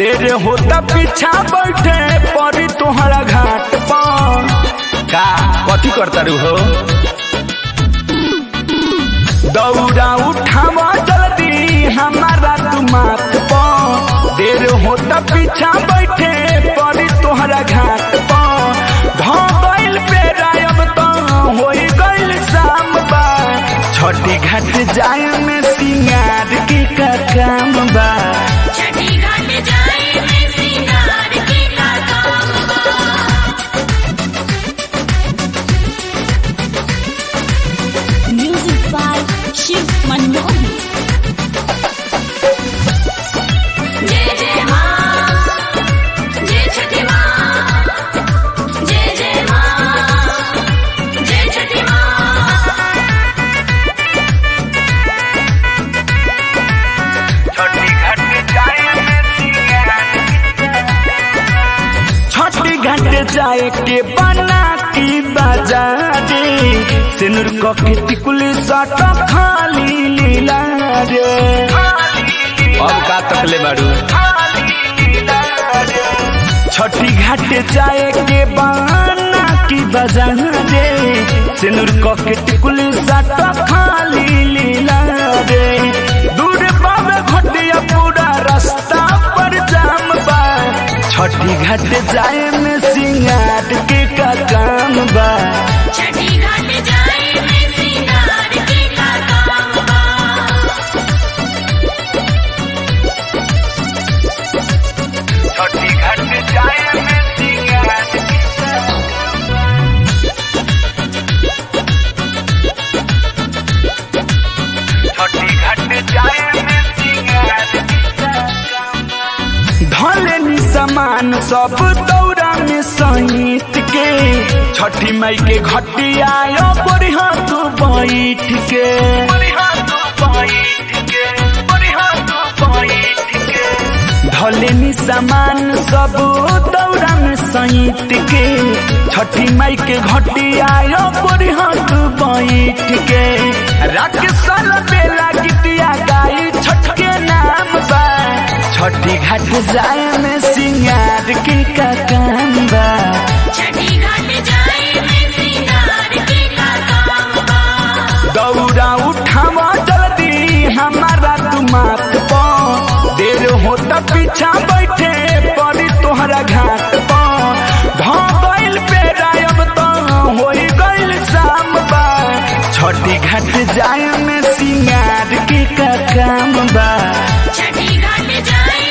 देर होता पीछा बैठे परी तोहरा घाट पर का कथी करता रू हो दौड़ा उठावा जल्दी हमारा तू माथ पर देर होता पीछा बैठे परी तोहरा घाट पर धोइल पे रायब तो हो गइल शाम बा छठी घाट जाए में सिंगार के का काम बा छठी घाट जाए में सिंगार के का काम बा। Music by Shiv Manmohan. जय जय मां जय छठी मां जय जय मां जय छठी मां। छठी घाट जाए के बना की बाजारे सिनुर के टिकुल सट खाली लीला रे अब का तकले बाड़ू छठी घाट जाए के बना की बाजारे सिनुर के टिकुल सट खाली लीला रे दूर बाबे घटिया पूरा रास्ता पर जाम बा छठी घाट जाए में सिंगार के का काम बा छठी घाट जाए में सिंगार के का काम बा। छठी घाट जाए में सिंगार छठी घाट जाए में सिंगार धलेनी सामान सब दौरा में सहित के छठी माई के घटिया बढ़िया तू बैठ के धलेनी सामान सब दौरा में सहित के छठी माई के घटिया बढ़िया तू बैठ के राकेश बेला गीतिया गाई छठ के नाम बा छठी घाट जाए में सिंगार के का काम बा छठी घाट जाए में सिंगार के का काम बा। दौड़ा उठावा जल्दी हमारा तू माथ पर देर होता पीछा बैठे परी तोहरा घाट पर धोइल पे रायब तो हो गइल शाम बा छठी घाट जाए में सिंगार के का काम बा छठी घाट जाए